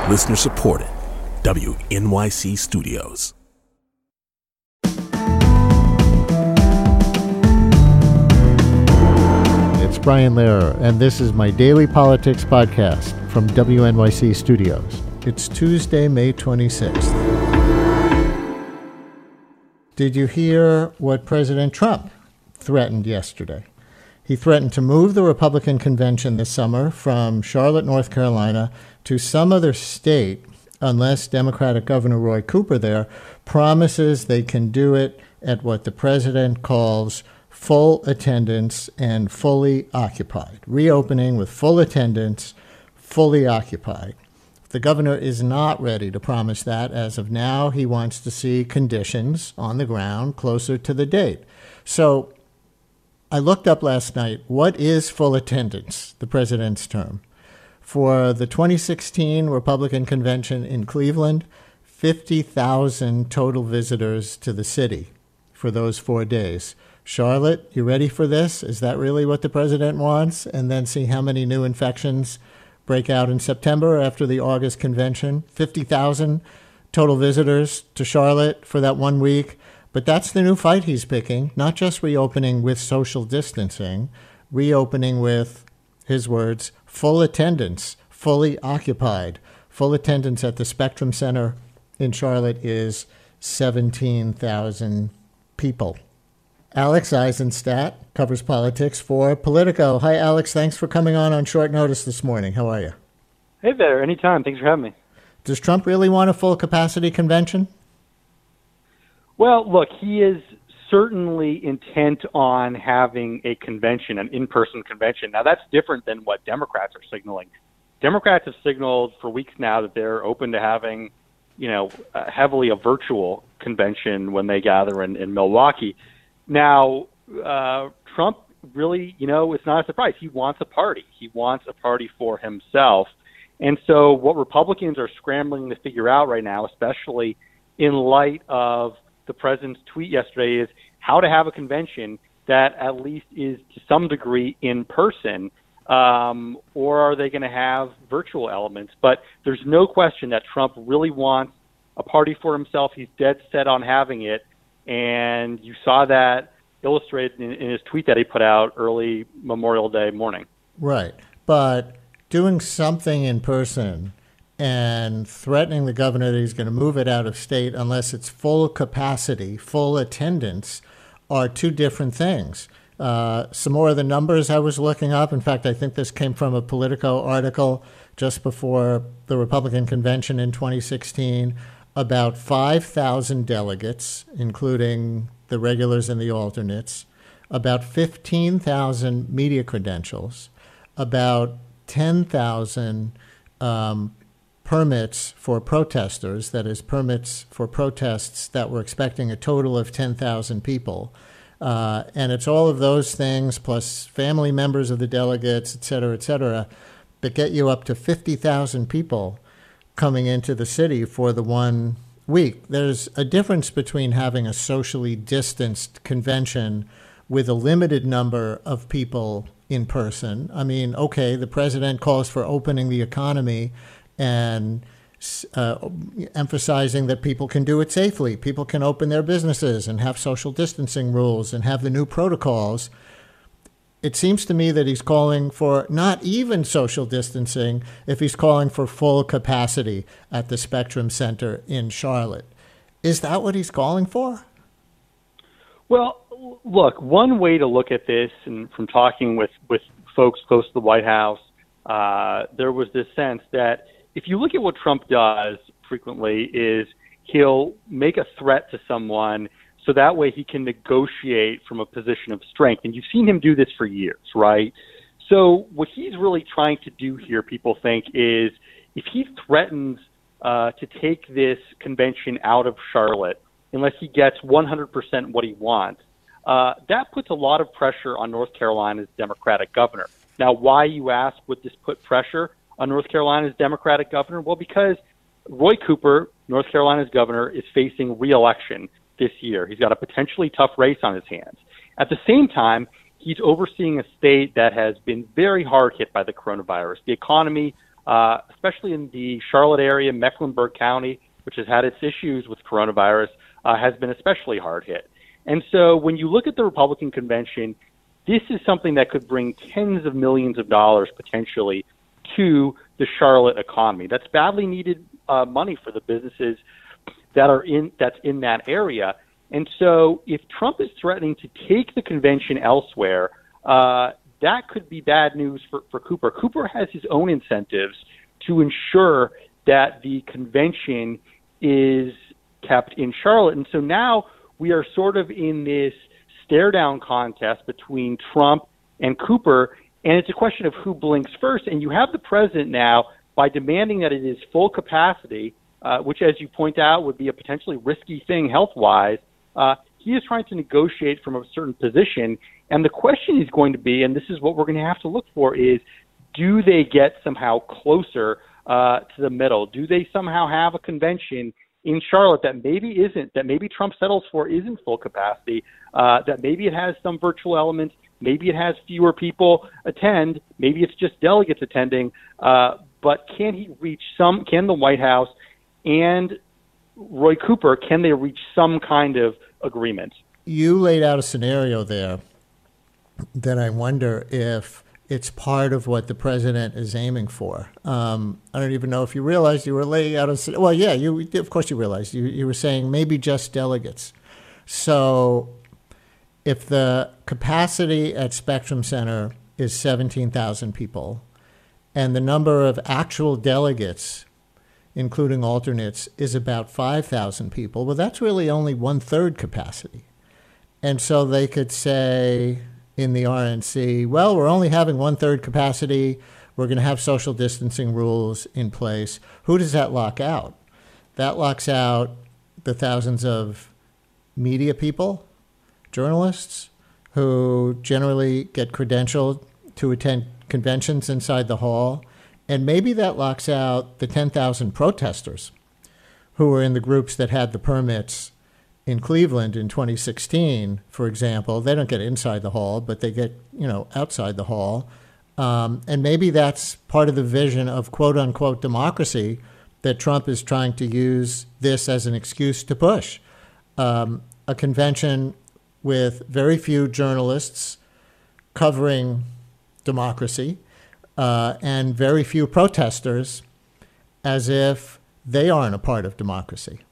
Listener supported. WNYC Studios. It's Brian Lehrer, and this is my daily politics podcast from WNYC Studios. It's Tuesday, May 26th. Did you hear what President Trump threatened yesterday? He threatened to move the Republican convention this summer from Charlotte, North Carolina, to some other state unless Democratic Governor Roy Cooper there promises they can do it at what the president calls full attendance and fully occupied. Reopening with full attendance, fully occupied. The governor is not ready to promise that. As of now, he wants to see conditions on the ground closer to the date. So I looked up last night, what is full attendance, the president's term? For the 2016 Republican convention in Cleveland, 50,000 total visitors to the city for those 4 days. Charlotte, you ready for this? Is that really what the president wants? And then see how many new infections break out in September after the August convention. 50,000 total visitors to Charlotte for that 1 week. But that's the new fight he's picking, not just reopening with social distancing, reopening with, his words, full attendance, fully occupied. Full attendance at the Spectrum Center in Charlotte is 17,000 people. Alex Eisenstadt covers politics for Politico. Hi, Alex. Thanks for coming on short notice this morning. How are you? Hey there. Anytime. Thanks for having me. Does Trump really want a full capacity convention? Well, look, he is certainly intent on having a convention, an in-person convention. Now, that's different than what Democrats are signaling. Democrats have signaled for weeks now that they're open to having, heavily a virtual convention when they gather in Milwaukee. Now, Trump really, it's not a surprise. He wants a party. He wants a party for himself. And so what Republicans are scrambling to figure out right now, especially in light of the president's tweet yesterday, is how to have a convention that at least is to some degree in person, or are they going to have virtual elements? But there's no question that Trump really wants a party for himself. He's dead set on having it, and you saw that illustrated in his tweet that he put out early Memorial Day morning. Right, but doing something in person and threatening the governor that he's going to move it out of state unless it's full capacity, full attendance, are two different things. Some more of the numbers I was looking up. In fact, I think this came from a Politico article just before the Republican convention in 2016. About 5,000 delegates, including the regulars and the alternates, about 15,000 media credentials, about 10,000 permits for protesters, that is, permits for protests that were expecting a total of 10,000 people. And it's all of those things, plus family members of the delegates, et cetera, that get you up to 50,000 people coming into the city for the 1 week. There's a difference between having a socially distanced convention with a limited number of people in person. I mean, okay, the president calls for opening the economy and emphasizing that people can do it safely. People can open their businesses and have social distancing rules and have the new protocols. It seems to me that he's calling for not even social distancing if he's calling for full capacity at the Spectrum Center in Charlotte. Is that what he's calling for? Well, look, one way to look at this, and from talking with folks close to the White House, there was this sense that if you look at what Trump does frequently is he'll make a threat to someone so that way he can negotiate from a position of strength. And you've seen him do this for years, right? So what he's really trying to do here, people think, is if he threatens to take this convention out of Charlotte, unless he gets 100% what he wants, that puts a lot of pressure on North Carolina's Democratic governor. Now, why, you ask, would this put pressure on North Carolina's Democratic governor? Well, because Roy Cooper, North Carolina's governor, is facing re-election this year. He's got a potentially tough race on his hands. At the same time, he's overseeing a state that has been very hard hit by the coronavirus. The economy especially in the Charlotte area, Mecklenburg County, which has had its issues with coronavirus, has been especially hard hit. And so when you look at the Republican convention, this is something that could bring tens of millions of dollars potentially to the Charlotte economy. That's badly needed money for the businesses that's in that area. And so if Trump is threatening to take the convention elsewhere, that could be bad news for Cooper. Cooper has his own incentives to ensure that the convention is kept in Charlotte. And so now we are sort of in this stare-down contest between Trump and Cooper, and it's a question of who blinks first. And you have the president now, by demanding that it is full capacity, which, as you point out, would be a potentially risky thing health-wise, he is trying to negotiate from a certain position. And the question is going to be, and this is what we're going to have to look for, is do they get somehow closer to the middle? Do they somehow have a convention in Charlotte that maybe Trump settles for isn't full capacity, that maybe it has some virtual elements, maybe it has fewer people attend, maybe it's just delegates attending, but can the White House and Roy Cooper, can they reach some kind of agreement? You laid out a scenario there that I wonder if it's part of what the president is aiming for. I don't even know if you realized you were laying out a... Well, yeah, of course you realized. You were saying maybe just delegates. So if the capacity at Spectrum Center is 17,000 people and the number of actual delegates, including alternates, is about 5,000 people, well, that's really only one-third capacity. And so they could say in the RNC, well, we're only having one-third capacity. We're going to have social distancing rules in place. Who does that lock out? That locks out the thousands of media people, journalists, who generally get credentialed to attend conventions inside the hall. And maybe that locks out the 10,000 protesters who were in the groups that had the permits in Cleveland in 2016, for example. They don't get inside the hall, but they get, outside the hall. And maybe that's part of the vision of quote unquote democracy that Trump is trying to use this as an excuse to push. A convention with very few journalists covering democracy, and very few protesters, as if they aren't a part of democracy.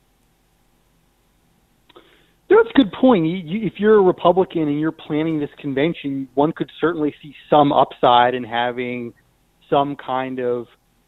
That's a good point. If you're a Republican and you're planning this convention, one could certainly see some upside in having some kind of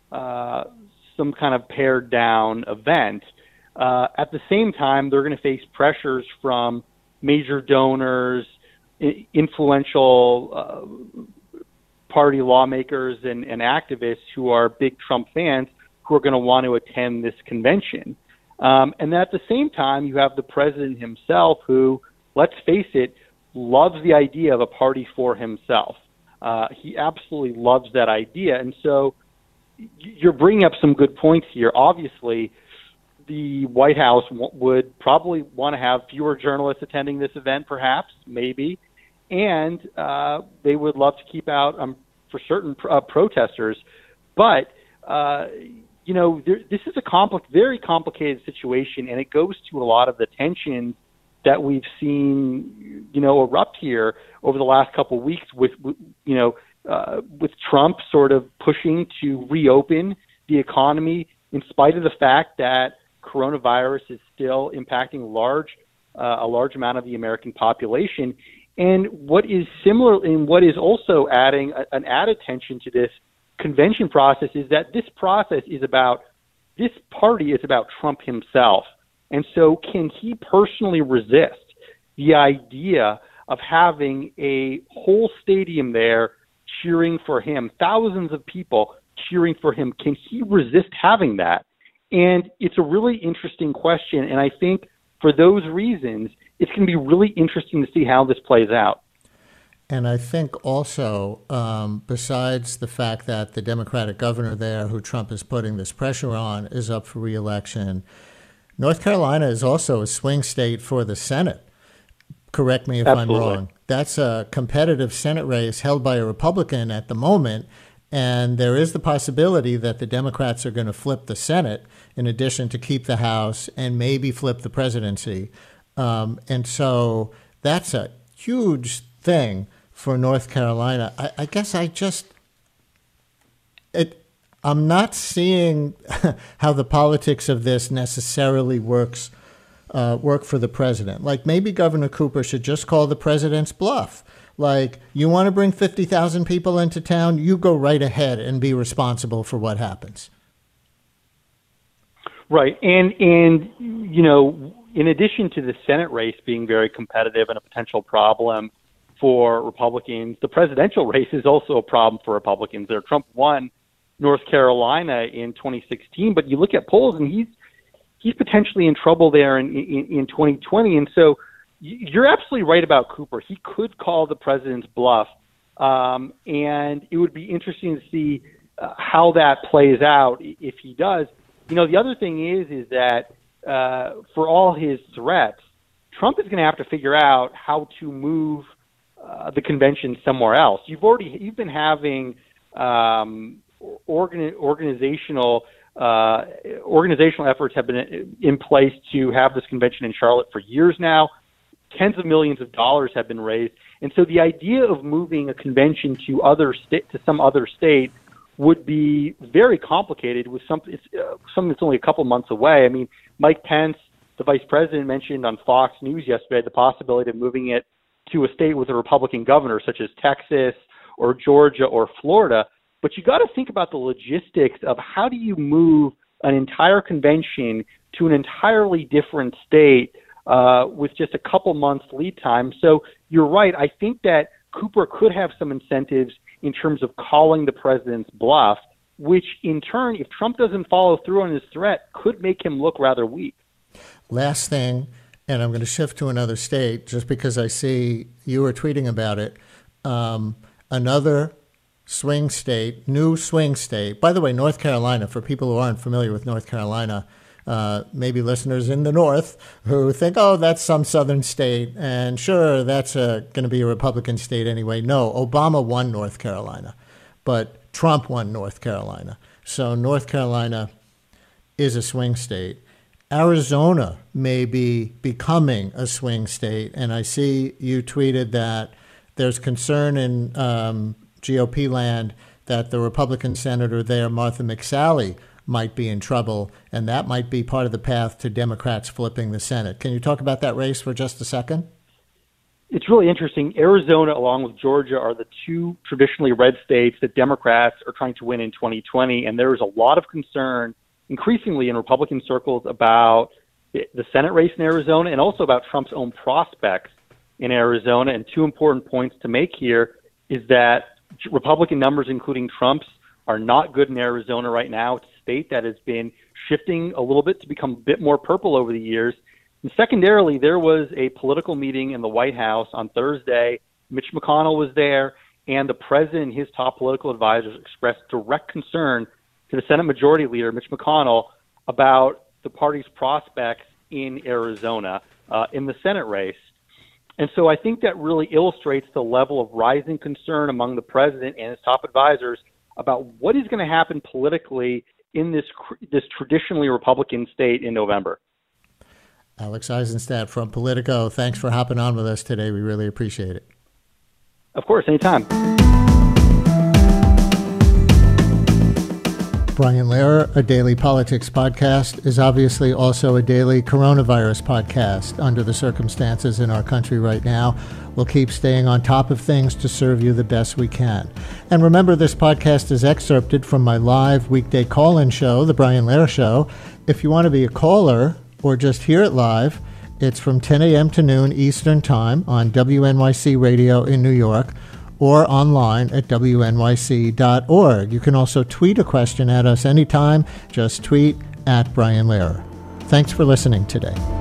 pared down event. At the same time, they're going to face pressures from major donors, influential party lawmakers and activists who are big Trump fans who are going to want to attend this convention. And at the same time, you have the president himself who, let's face it, loves the idea of a party for himself. He absolutely loves that idea. And so you're bringing up some good points here. Obviously, the White House would probably want to have fewer journalists attending this event, perhaps, maybe. And they would love to keep out, for certain protesters. But, this is a very complicated situation, and it goes to a lot of the tensions that we've seen, erupt here over the last couple of weeks with Trump sort of pushing to reopen the economy in spite of the fact that coronavirus is still impacting a large amount of the American population. And what is similar and what is also adding an added tension to this convention process is that this party is about Trump himself. And so can he personally resist the idea of having a whole stadium there cheering for him, thousands of people cheering for him? Can he resist having that? And it's a really interesting question. And I think for those reasons, it's going to be really interesting to see how this plays out. And I think also, besides the fact that the Democratic governor there, who Trump is putting this pressure on, is up for re-election, North Carolina is also a swing state for the Senate. Correct me if Absolutely. I'm wrong. That's a competitive Senate race held by a Republican at the moment. And there is the possibility that the Democrats are going to flip the Senate in addition to keep the House and maybe flip the presidency. And so that's a huge thing for North Carolina. I guess I'm not seeing how the politics of this necessarily work for the president. Like maybe Governor Cooper should just call the president's bluff. Like, you want to bring 50,000 people into town, you go right ahead and be responsible for what happens. Right. And you know, in addition to the Senate race being very competitive and a potential problem for Republicans, the presidential race is also a problem for Republicans. Trump won North Carolina in 2016, but you look at polls and he's potentially in trouble there in 2020. And so you're absolutely right about Cooper. He could call the president's bluff, and it would be interesting to see how that plays out if he does. You know, the other thing is that for all his threats, Trump is going to have to figure out how to move the convention somewhere else. You've been having organizational efforts have been in place to have this convention in Charlotte for years now. Tens of millions of dollars have been raised, and so the idea of moving a convention to some other state would be very complicated with something that's only a couple months away. I mean, Mike Pence, the vice president, mentioned on Fox News yesterday the possibility of moving it to a state with a Republican governor, such as Texas or Georgia or Florida. But you got to think about the logistics of how do you move an entire convention to an entirely different state with just a couple months lead time. So you're right. I think that Cooper could have some incentives in terms of calling the president's bluff, which in turn, if Trump doesn't follow through on his threat, could make him look rather weak. Last thing, and I'm going to shift to another state just because I see you were tweeting about it. Another swing state, new swing state. By the way, North Carolina, for people who aren't familiar with North Carolina, maybe listeners in the North who think, oh, that's some southern state, and sure, that's going to be a Republican state anyway. No, Obama won North Carolina, but Trump won North Carolina. So North Carolina is a swing state. Arizona may be becoming a swing state, and I see you tweeted that there's concern in GOP land that the Republican senator there, Martha McSally, might be in trouble, and that might be part of the path to Democrats flipping the Senate. Can you talk about that race for just a second? It's really interesting. Arizona, along with Georgia, are the two traditionally red states that Democrats are trying to win in 2020, and there is a lot of concern increasingly in Republican circles about the Senate race in Arizona and also about Trump's own prospects in Arizona. And two important points to make here is that Republican numbers, including Trump's, are not good in Arizona right now. It's a state that has been shifting a little bit to become a bit more purple over the years. And secondarily, there was a political meeting in the White House on Thursday. Mitch McConnell was there, and the president and his top political advisors expressed direct concern to the Senate Majority Leader, Mitch McConnell, about the party's prospects in Arizona in the Senate race. And so I think that really illustrates the level of rising concern among the president and his top advisors about what is going to happen politically in this traditionally Republican state in November. Alex Eisenstadt from Politico, thanks for hopping on with us today. We really appreciate it. Of course, anytime. Brian Lehrer, a daily politics podcast, is obviously also a daily coronavirus podcast. Under the circumstances in our country right now, we'll keep staying on top of things to serve you the best we can. And remember, this podcast is excerpted from my live weekday call-in show, The Brian Lehrer Show. If you want to be a caller or just hear it live, it's from 10 a.m. to noon Eastern Time on WNYC Radio in New York, or online at wnyc.org. You can also tweet a question at us anytime. Just tweet at Brian Lehrer. Thanks for listening today.